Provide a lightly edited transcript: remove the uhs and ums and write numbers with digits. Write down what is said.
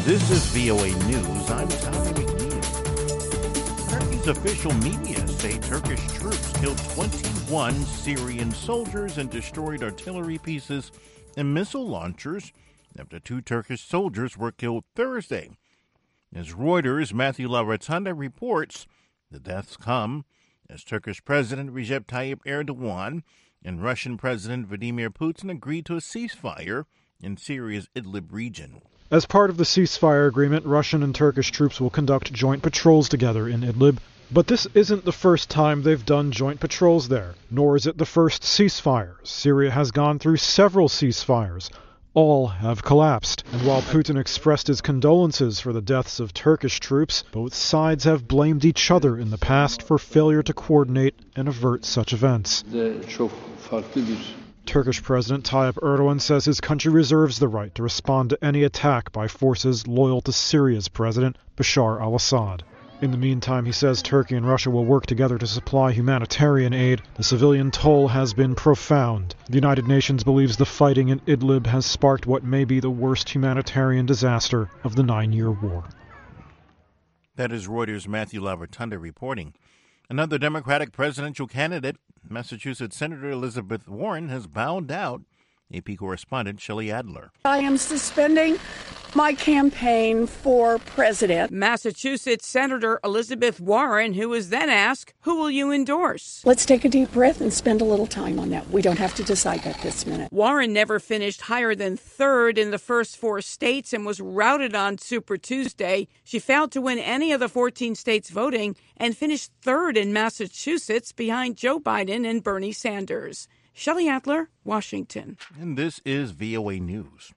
This is VOA News. I'm Tommy McNeil. Turkey's official media say Turkish troops killed 21 Syrian soldiers and destroyed artillery pieces and missile launchers after 2 Turkish soldiers were killed Thursday. As Reuters' Matthew Laratanda reports, the deaths come as Turkish President Recep Tayyip Erdogan and Russian President Vladimir Putin agreed to a ceasefire in Syria's Idlib region. As part of the ceasefire agreement, Russian and Turkish troops will conduct joint patrols together in Idlib. But this isn't the first time they've done joint patrols there, nor is it the first ceasefire. Syria has gone through several ceasefires. All have collapsed. And while Putin expressed his condolences for the deaths of Turkish troops, both sides have blamed each other in the past for failure to coordinate and avert such events. Turkish President Tayyip Erdogan says his country reserves the right to respond to any attack by forces loyal to Syria's president, Bashar al-Assad. In the meantime, he says Turkey and Russia will work together to supply humanitarian aid. The civilian toll has been profound. The United Nations believes the fighting in Idlib has sparked what may be the worst humanitarian disaster of the 9-year war. That is Reuters' Matthew Laratanda reporting. Another Democratic presidential candidate, Massachusetts Senator Elizabeth Warren, has bowed out. AP correspondent Shelley Adler. I am suspending my campaign for president. Massachusetts Senator Elizabeth Warren, who was then asked, who will you endorse? Let's take a deep breath and spend a little time on that. We don't have to decide that this minute. Warren never finished higher than third in the first 4 states and was routed on Super Tuesday. She failed to win any of the 14 states voting and finished third in Massachusetts behind Joe Biden and Bernie Sanders. Shelley Adler, Washington. And this is VOA News.